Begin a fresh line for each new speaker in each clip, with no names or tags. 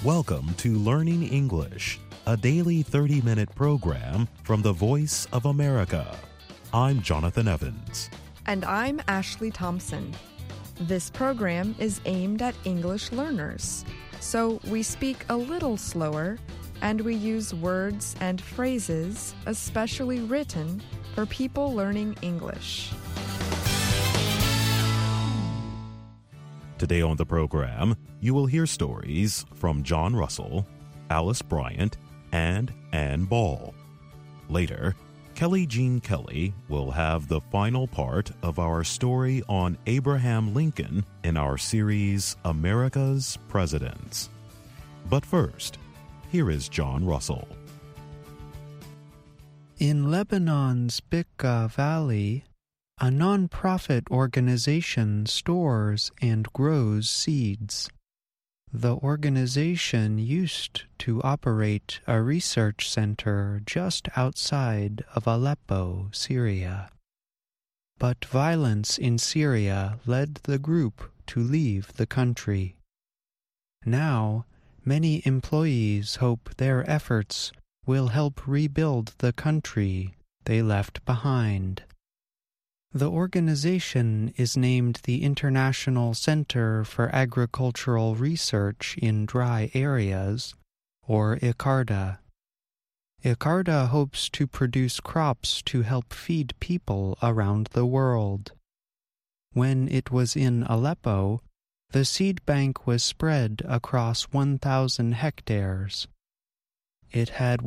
Welcome to Learning English, a daily 30-minute program from the Voice of America. I'm Jonathan Evans.
And I'm Ashley Thompson. This program is aimed at English learners, so we speak a little slower and we use words and phrases especially written for people learning English.
Today on the program, you will hear stories from John Russell, Alice Bryant, and Ann Ball. Later, Kelly Jean Kelly will have the final part of our story on Abraham Lincoln in our series America's Presidents. But first, here is John Russell.
In Lebanon's Bekaa Valley, a non-profit organization stores and grows seeds. The organization used to operate a research center just outside of Aleppo, Syria. But violence in Syria led the group to leave the country. Now, many employees hope their efforts will help rebuild the country they left behind. The organization is named the International Center for Agricultural Research in Dry Areas, or ICARDA. ICARDA hopes to produce crops to help feed people around the world. When it was in Aleppo, the seed bank was spread across 1,000 hectares. It had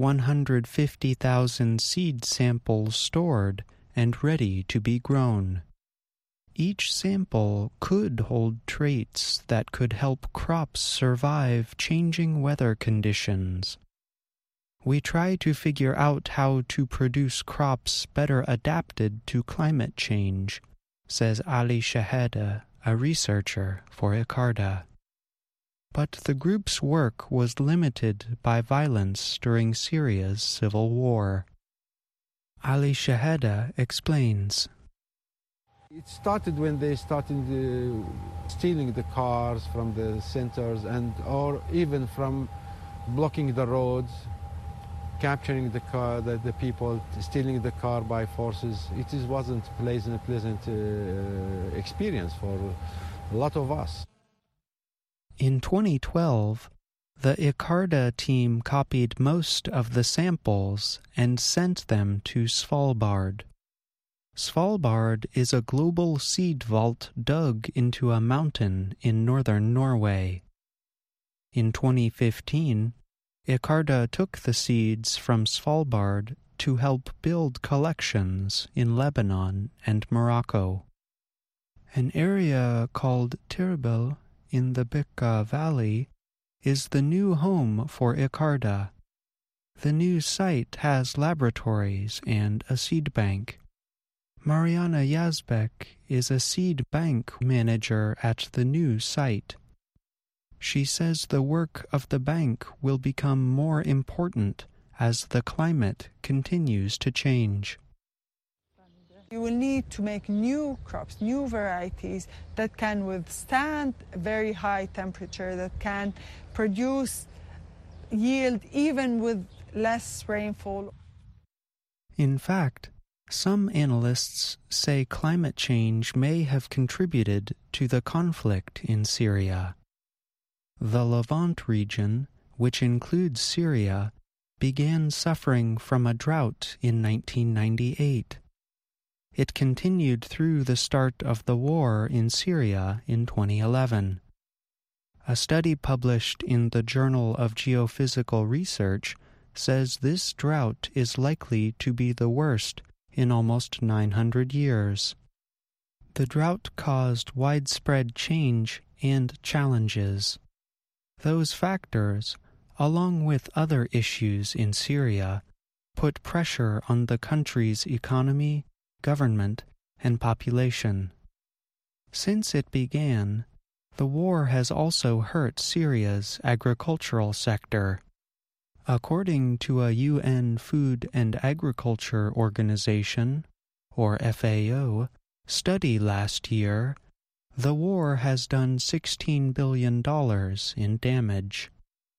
150,000 seed samples stored and ready to be grown. Each sample could hold traits that could help crops survive changing weather conditions. We try to figure out how to produce crops better adapted to climate change, says Ali Shaheda, a researcher for ICARDA. But the group's work was limited by violence during Syria's civil war. Ali Shaheda explains.
It started when they started stealing the cars from the centers or even from blocking the roads, capturing the car, the people, stealing the car by forces. It wasn't a pleasant experience for a lot of us.
In 2012, the ICARDA team copied most of the samples and sent them to Svalbard. Svalbard is a global seed vault dug into a mountain in northern Norway. In 2015, ICARDA took the seeds from Svalbard to help build collections in Lebanon and Morocco. An area called Tirbil in the Bekaa Valley is the new home for ICARDA. The new site has laboratories and a seed bank. Mariana Yazbek is a seed bank manager at the new site. She says the work of the bank will become more important as the climate continues to change.
You will need to make new crops, new varieties that can withstand very high temperature, that can produce yield even with less rainfall.
In fact, some analysts say climate change may have contributed to the conflict in Syria. The Levant region, which includes Syria, began suffering from a drought in 1998. It continued through the start of the war in Syria in 2011. A study published in the Journal of Geophysical Research says this drought is likely to be the worst in almost 900 years. The drought caused widespread change and challenges. Those factors, along with other issues in Syria, put pressure on the country's economy, government, and population. Since it began, the war has also hurt Syria's agricultural sector. According to a UN Food and Agriculture Organization, or FAO, study last year, the war has done $16 billion in damage.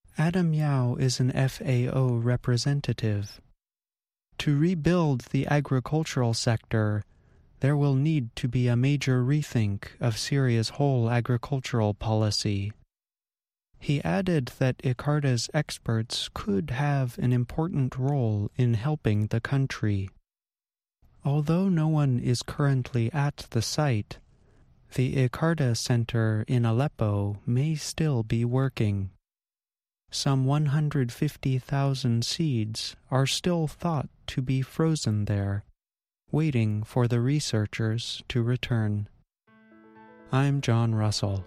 Adam Yao is an FAO representative. To rebuild the agricultural sector, there will need to be a major rethink of Syria's whole agricultural policy. He added that ICARDA's experts could have an important role in helping the country. Although no one is currently at the site, the ICARDA Center in Aleppo may still be working. Some 150,000 seeds are still thought to be frozen there, waiting for the researchers to return. I'm John Russell.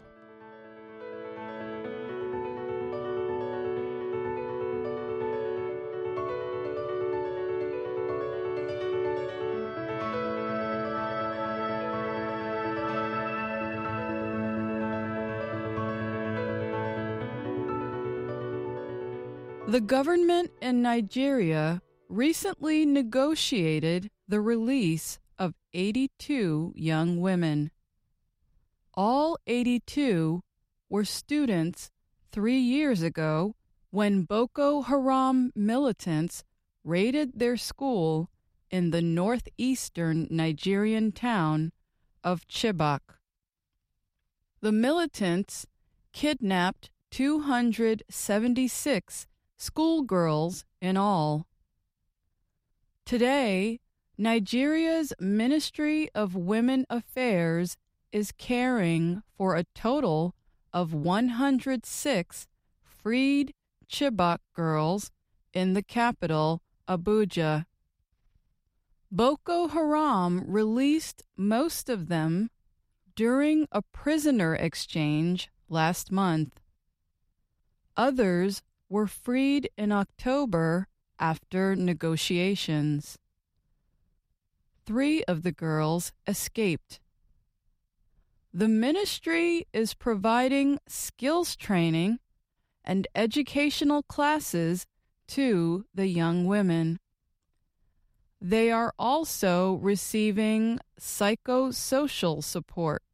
The government in Nigeria recently negotiated the release of 82 young women. All 82 were students 3 years ago when Boko Haram militants raided their school in the northeastern Nigerian town of Chibok. The militants kidnapped 276 schoolgirls in all. Today, Nigeria's Ministry of Women Affairs is caring for a total of 106 freed Chibok girls in the capital, Abuja. Boko Haram released most of them during a prisoner exchange last month. Others were freed in October after negotiations. 3 of the girls escaped. The ministry is providing skills training and educational classes to the young women. They are also receiving psychosocial support.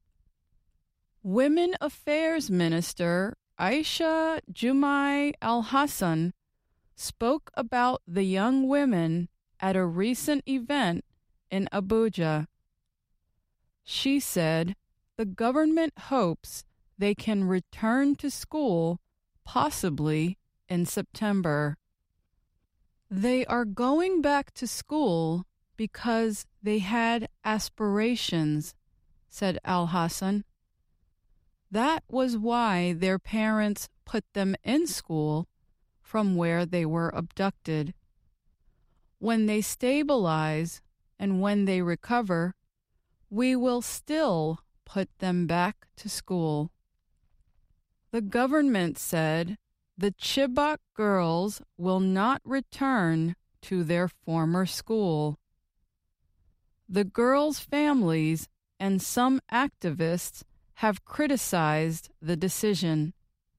Women Affairs Minister Aisha Jumai Al-Hassan spoke about the young women at a recent event in Abuja. She said the government hopes they can return to school possibly in September. They are going back to school because they had aspirations, said Al-Hassan. That was why their parents put them in school from where they were abducted. When they stabilize and when they recover, we will still put them back to school. The government said the Chibok girls will not return to their former school. The girls' families and some activists have criticized the decision.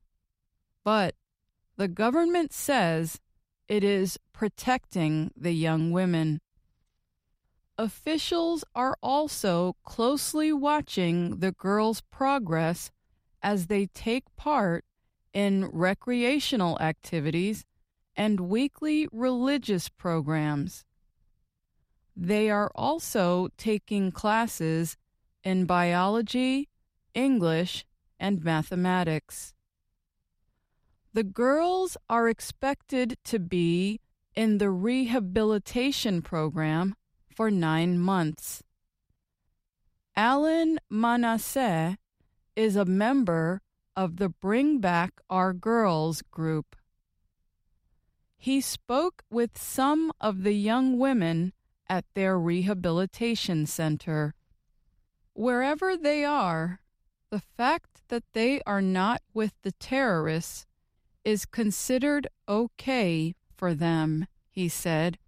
But the government says it is protecting the young women. Officials are also closely watching the girls' progress as they take part in recreational activities and weekly religious programs. They are also taking classes in biology, English, and mathematics. The girls are expected to be in the rehabilitation program for 9 months. Alan Manasseh is a member of the Bring Back Our Girls group. He spoke with some of the young women at their rehabilitation center. Wherever they are, the fact that they are not with the terrorists is considered okay for them, he said.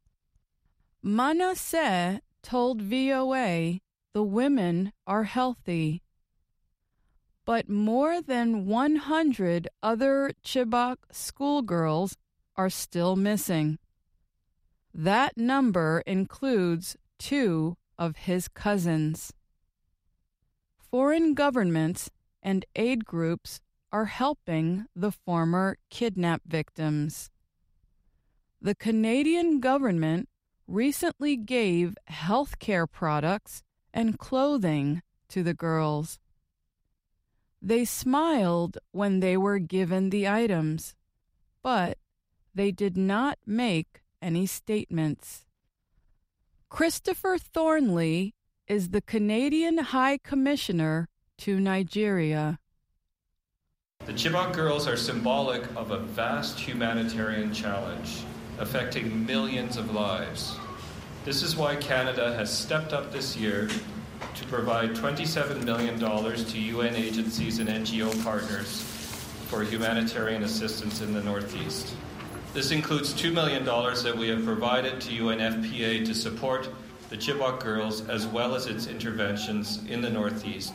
Manasseh told VOA the women are healthy. But more than 100 other Chibok schoolgirls are still missing. That number includes 2 of his cousins. Foreign governments and aid groups are helping the former kidnap victims. The Canadian government recently gave health care products and clothing to the girls. They smiled when they were given the items, but they did not make any statements. Christopher Thornley is the Canadian High Commissioner to Nigeria.
The Chibok girls are symbolic of a vast humanitarian challenge affecting millions of lives. This is why Canada has stepped up this year to provide $27 million to UN agencies and NGO partners for humanitarian assistance in the Northeast. This includes $2 million that we have provided to UNFPA to support the Chibok girls as well as its interventions in the Northeast.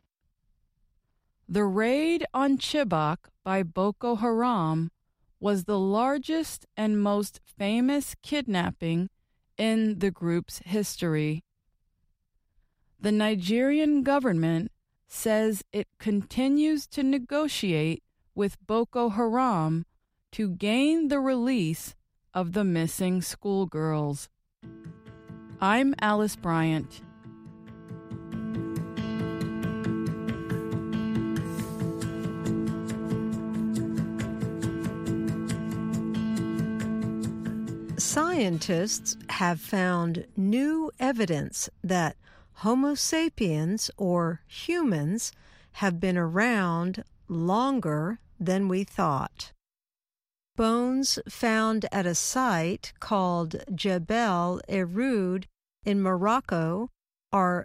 The raid on Chibok by Boko Haram was the largest and most famous kidnapping in the group's history. The Nigerian government says it continues to negotiate with Boko Haram to gain the release of the missing schoolgirls. I'm Alice Bryant.
Scientists have found new evidence that Homo sapiens, or humans, have been around longer than we thought. Bones found at a site called Jebel Erud in Morocco are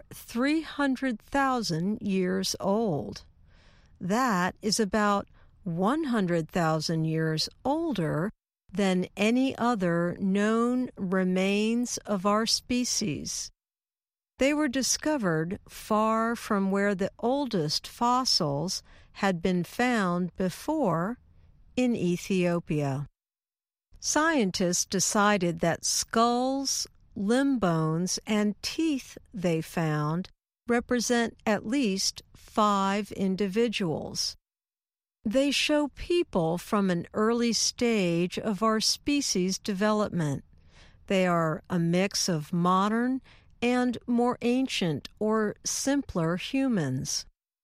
300,000 years old. That is about 100,000 years older than any other known remains of our species. They were discovered far from where the oldest fossils had been found before, in Ethiopia. Scientists decided that skulls, limb bones, and teeth they found represent at least 5 individuals. They show people from an early stage of our species' development. They are a mix of modern and more ancient or simpler humans.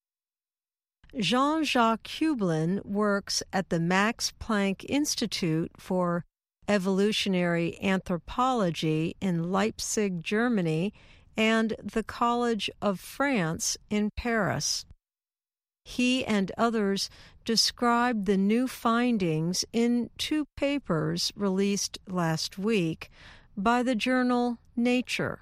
Jean-Jacques Hublin works at the Max Planck Institute for Evolutionary Anthropology in Leipzig, Germany, and the College of France in Paris. He and others described the new findings in 2 papers released last week by the journal Nature.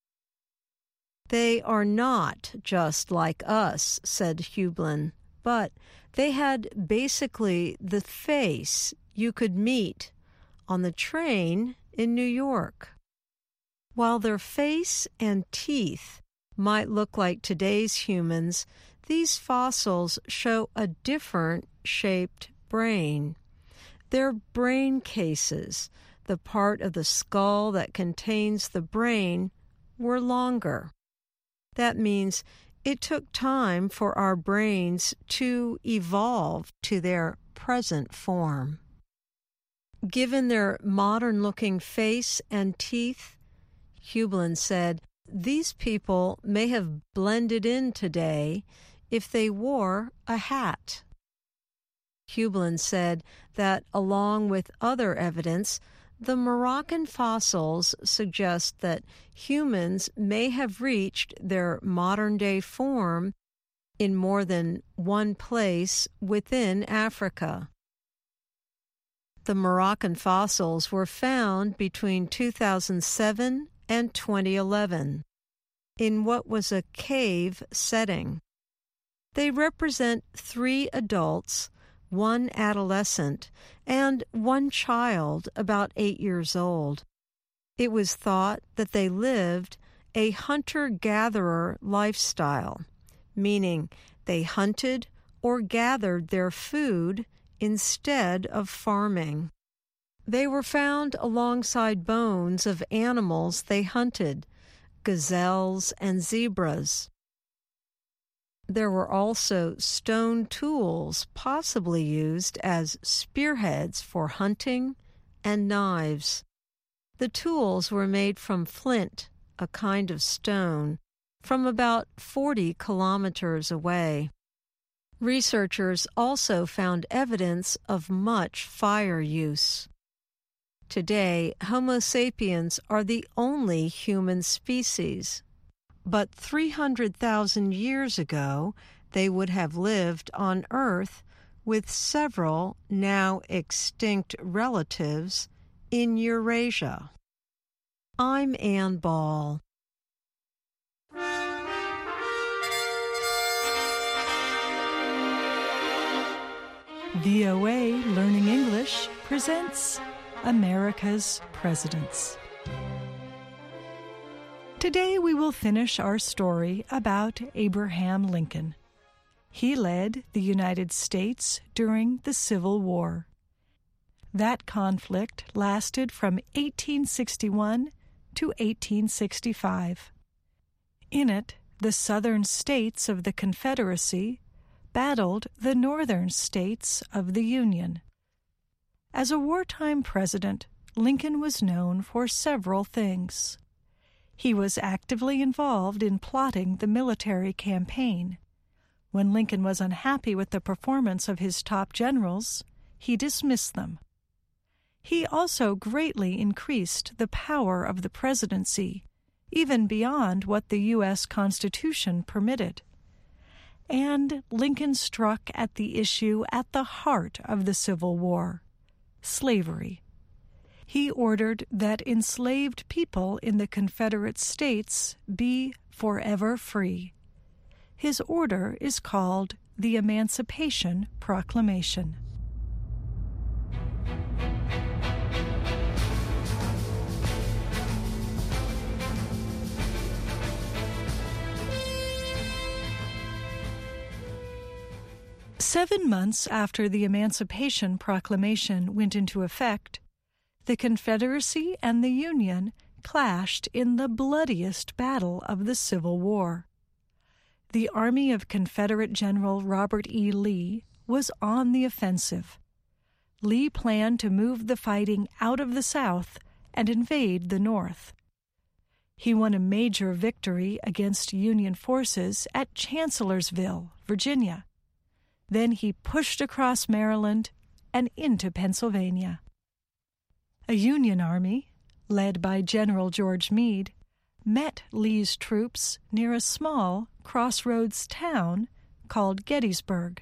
They are not just like us, said Hublin, but they had basically the face you could meet on the train in New York. While their face and teeth might look like today's humans, these fossils show a different shaped brain. Their brain cases, the part of the skull that contains the brain, were longer. That means it took time for our brains to evolve to their present form. Given their modern-looking face and teeth, Hublin said, these people may have blended in today if they wore a hat. Hublin said that, along with other evidence, the Moroccan fossils suggest that humans may have reached their modern-day form in more than one place within Africa. The Moroccan fossils were found between 2007 and 2011 in what was a cave setting. They represent 3 adults, 1 adolescent, and 1 child about 8 years old. It was thought that they lived a hunter-gatherer lifestyle, meaning they hunted or gathered their food instead of farming. They were found alongside bones of animals they hunted, gazelles and zebras. There were also stone tools possibly used as spearheads for hunting and knives. The tools were made from flint, a kind of stone, from about 40 kilometers away. Researchers also found evidence of much fire use. Today, Homo sapiens are the only human species, but 300,000 years ago, they would have lived on Earth with several now extinct relatives in Eurasia. I'm Ann Ball.
VOA Learning English presents America's Presidents. Today we will finish our story about Abraham Lincoln. He led the United States during the Civil War. That conflict lasted from 1861 to 1865. In it, the southern states of the Confederacy battled the northern states of the Union. As a wartime president, Lincoln was known for several things. He was actively involved in plotting the military campaign. When Lincoln was unhappy with the performance of his top generals, he dismissed them. He also greatly increased the power of the presidency, even beyond what the U.S. Constitution permitted. And Lincoln struck at the issue at the heart of the Civil War, slavery. He ordered that enslaved people in the Confederate States be forever free. His order is called the Emancipation Proclamation. Seven months after the Emancipation Proclamation went into effect, the Confederacy and the Union clashed in the bloodiest battle of the Civil War. The army of Confederate General Robert E. Lee was on the offensive. Lee planned to move the fighting out of the South and invade the North. He won a major victory against Union forces at Chancellorsville, Virginia. Then he pushed across Maryland and into Pennsylvania. A Union army, led by General George Meade, met Lee's troops near a small crossroads town called Gettysburg.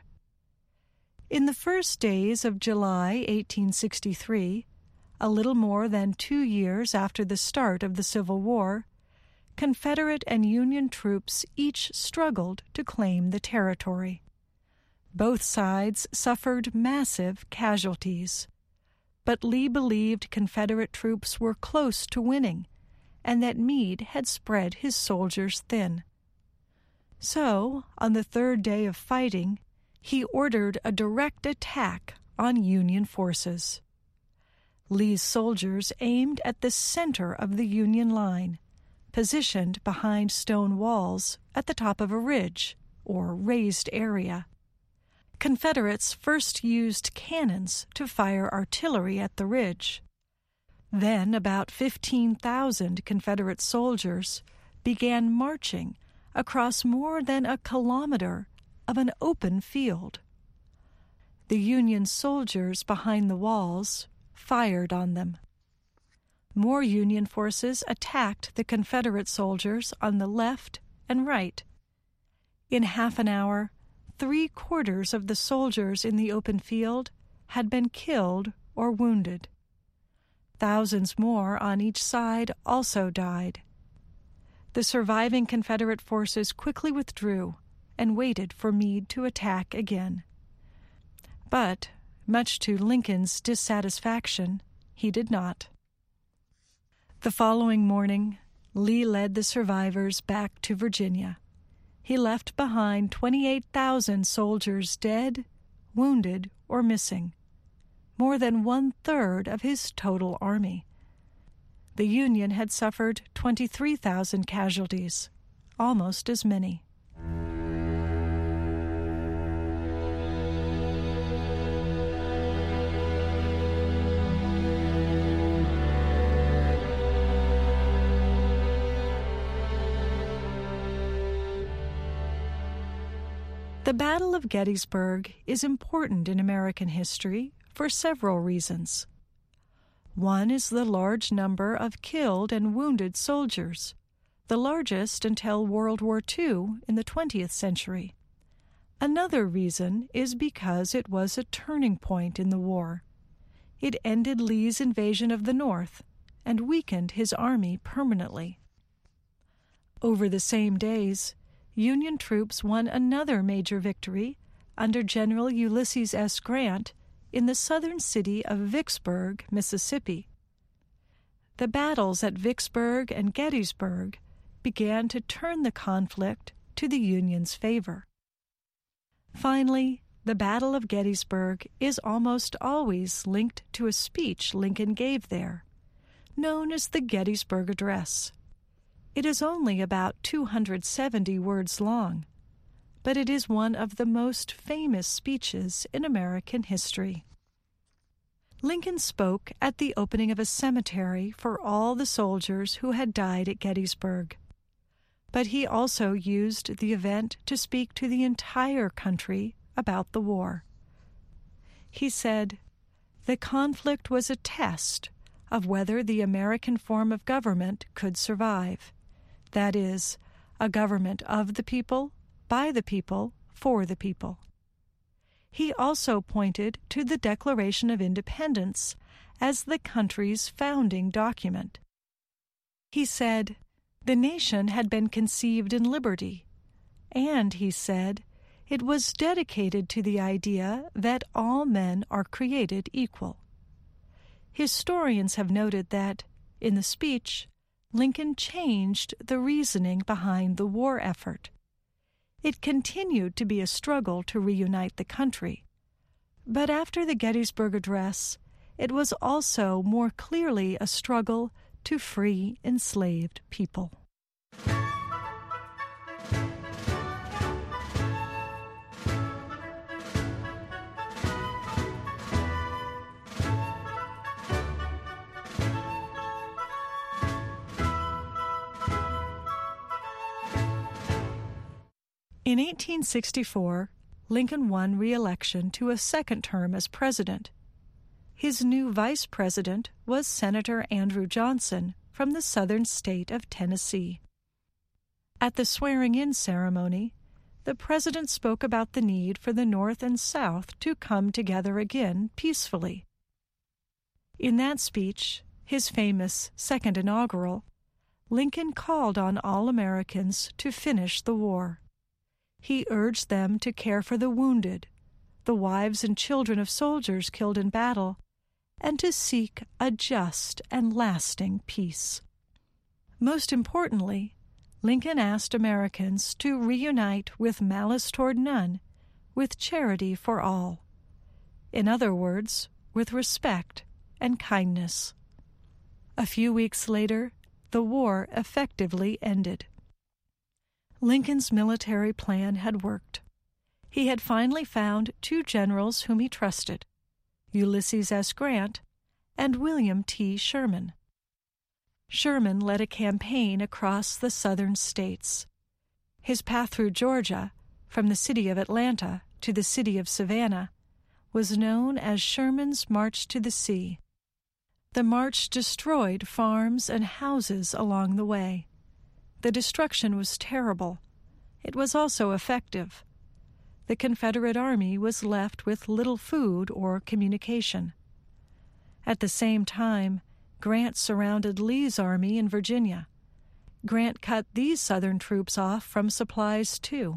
In the first days of July 1863, a little more than 2 years after the start of the Civil War, Confederate and Union troops each struggled to claim the territory. Both sides suffered massive casualties, but Lee believed Confederate troops were close to winning and that Meade had spread his soldiers thin. So, on the third day of fighting, he ordered a direct attack on Union forces. Lee's soldiers aimed at the center of the Union line, positioned behind stone walls at the top of a ridge, or raised area. Confederates first used cannons to fire artillery at the ridge. Then about 15,000 Confederate soldiers began marching across more than a kilometer of an open field. The Union soldiers behind the walls fired on them. More Union forces attacked the Confederate soldiers on the left and right. In half an hour, 3/4 of the soldiers in the open field had been killed or wounded. Thousands more on each side also died. The surviving Confederate forces quickly withdrew and waited for Meade to attack again. But, much to Lincoln's dissatisfaction, he did not. The following morning, Lee led the survivors back to Virginia. He left behind 28,000 soldiers dead, wounded, or missing, more than 1/3 of his total army. The Union had suffered 23,000 casualties, almost as many. The Battle of Gettysburg is important in American history for several reasons. One is the large number of killed and wounded soldiers, the largest until World War II in the 20th century. Another reason is because it was a turning point in the war. It ended Lee's invasion of the North and weakened his army permanently. Over the same days, Union troops won another major victory under General Ulysses S. Grant in the southern city of Vicksburg, Mississippi. The battles at Vicksburg and Gettysburg began to turn the conflict to the Union's favor. Finally, the Battle of Gettysburg is almost always linked to a speech Lincoln gave there, known as the Gettysburg Address. It is only about 270 words long, but it is one of the most famous speeches in American history. Lincoln spoke at the opening of a cemetery for all the soldiers who had died at Gettysburg, but he also used the event to speak to the entire country about the war. He said, "The conflict was a test of whether the American form of government could survive. That is, a government of the people, by the people, for the people." He also pointed to the Declaration of Independence as the country's founding document. He said, "The nation had been conceived in liberty," and he said, "It was dedicated to the idea that all men are created equal." Historians have noted that, in the speech, Lincoln changed the reasoning behind the war effort. It continued to be a struggle to reunite the country, but after the Gettysburg Address, it was also more clearly a struggle to free enslaved people. In 1864, Lincoln won re-election to a second term as president. His new vice president was Senator Andrew Johnson from the southern state of Tennessee. At the swearing-in ceremony, the president spoke about the need for the North and South to come together again peacefully. In that speech, his famous second inaugural, Lincoln called on all Americans to finish the war. He urged them to care for the wounded, the wives and children of soldiers killed in battle, and to seek a just and lasting peace. Most importantly, Lincoln asked Americans to reunite with malice toward none, with charity for all. In other words, with respect and kindness. A few weeks later, the war effectively ended. Lincoln's military plan had worked. He had finally found two generals whom he trusted, Ulysses S. Grant and William T. Sherman. Sherman led a campaign across the southern states. His path through Georgia, from the city of Atlanta to the city of Savannah, was known as Sherman's March to the Sea. The march destroyed farms and houses along the way. The destruction was terrible. It was also effective. The Confederate Army was left with little food or communication. At the same time, Grant surrounded Lee's army in Virginia. Grant cut these Southern troops off from supplies, too.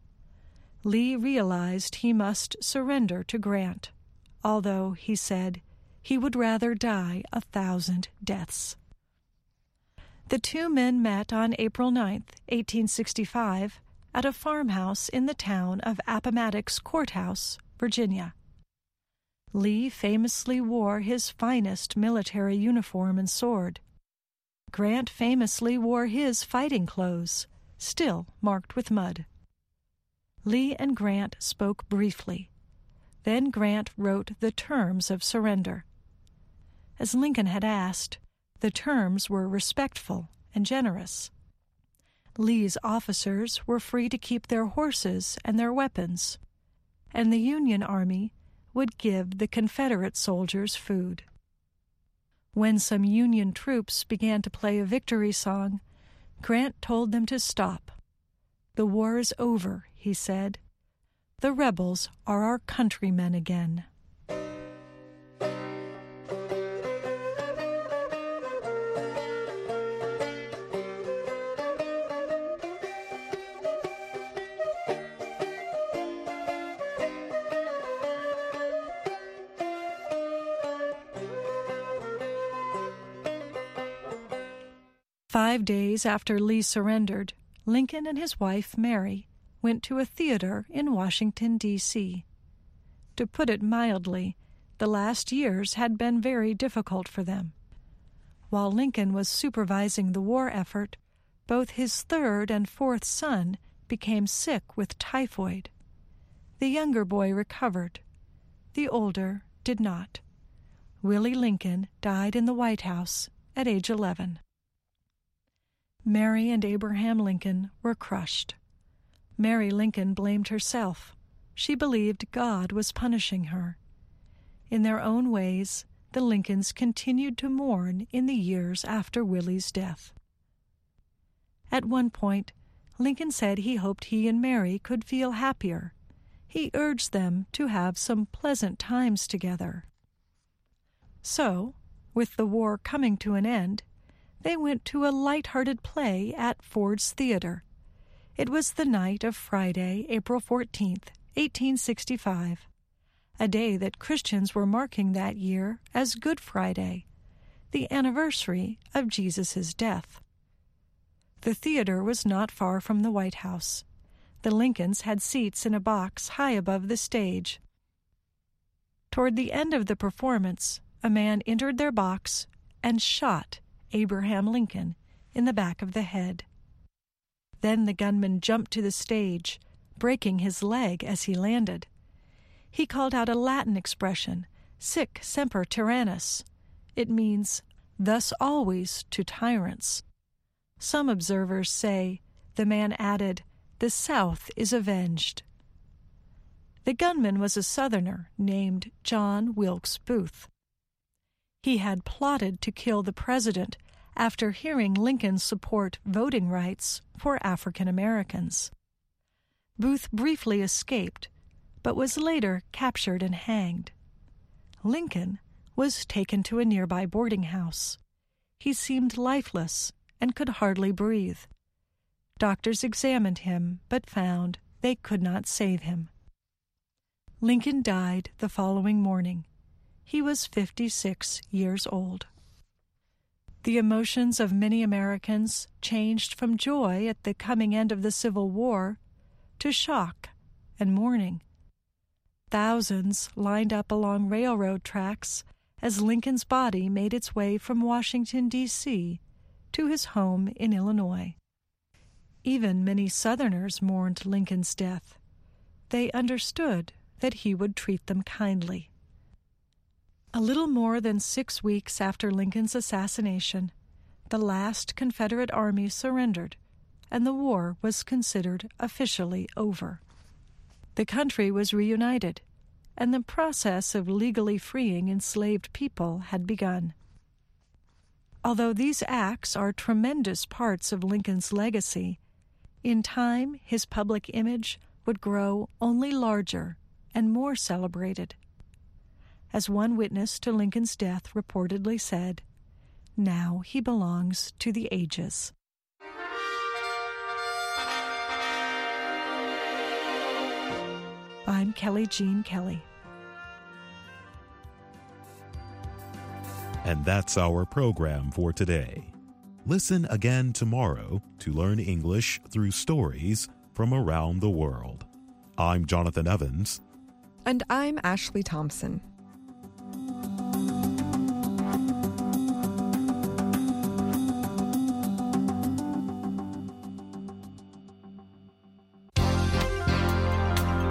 Lee realized he must surrender to Grant, although, he said, he would rather die 1,000 deaths. The two men met on April 9, 1865, at a farmhouse in the town of Appomattox Courthouse, Virginia. Lee famously wore his finest military uniform and sword. Grant famously wore his fighting clothes, still marked with mud. Lee and Grant spoke briefly. Then Grant wrote the terms of surrender. As Lincoln had asked, the terms were respectful and generous. Lee's officers were free to keep their horses and their weapons, and the Union Army would give the Confederate soldiers food. When some Union troops began to play a victory song, Grant told them to stop. "The war is over," he said. "The rebels are our countrymen again." "5 days after Lee surrendered, Lincoln and his wife, Mary, went to a theater in Washington, D.C. To put it mildly, the last years had been very difficult for them. While Lincoln was supervising the war effort, both his third and fourth son became sick with typhoid. The younger boy recovered. The older did not. Willie Lincoln died in the White House at age 11. Mary and Abraham Lincoln were crushed. Mary Lincoln blamed herself. She believed God was punishing her. In their own ways, the Lincolns continued to mourn in the years after Willie's death. At one point, Lincoln said he hoped he and Mary could feel happier. He urged them to have some pleasant times together. So, with the war coming to an end, they went to a light-hearted play at Ford's Theater. It was the night of Friday, April 14th, 1865, a day that Christians were marking that year as Good Friday, the anniversary of Jesus' death. The theater was not far from the White House. The Lincolns had seats in a box high above the stage. Toward the end of the performance, a man entered their box and shot Abraham Lincoln in the back of the head. Then the gunman jumped to the stage, breaking his leg as he landed. He called out a Latin expression, sic semper tyrannis. It means, thus always to tyrants. Some observers say the man added, "The South is avenged." The gunman was a Southerner named John Wilkes Booth. He had plotted to kill the president after hearing Lincoln support voting rights for African Americans. Booth briefly escaped, but was later captured and hanged. Lincoln was taken to a nearby boarding house. He seemed lifeless and could hardly breathe. Doctors examined him, but found they could not save him. Lincoln died the following morning. He was 56 years old. The emotions of many Americans changed from joy at the coming end of the Civil War to shock and mourning. Thousands lined up along railroad tracks as Lincoln's body made its way from Washington, D.C. to his home in Illinois. Even many Southerners mourned Lincoln's death. They understood that he would treat them kindly. A little more than 6 weeks after Lincoln's assassination, the last Confederate army surrendered, and the war was considered officially over. The country was reunited, and the process of legally freeing enslaved people had begun. Although these acts are tremendous parts of Lincoln's legacy, in time his public image would grow only larger and more celebrated. As one witness to Lincoln's death reportedly said, "Now he belongs to the ages." I'm Kelly Jean Kelly.
And that's our program for today. Listen again tomorrow to learn English through stories from around the world. I'm Jonathan Evans.
And I'm Ashley Thompson.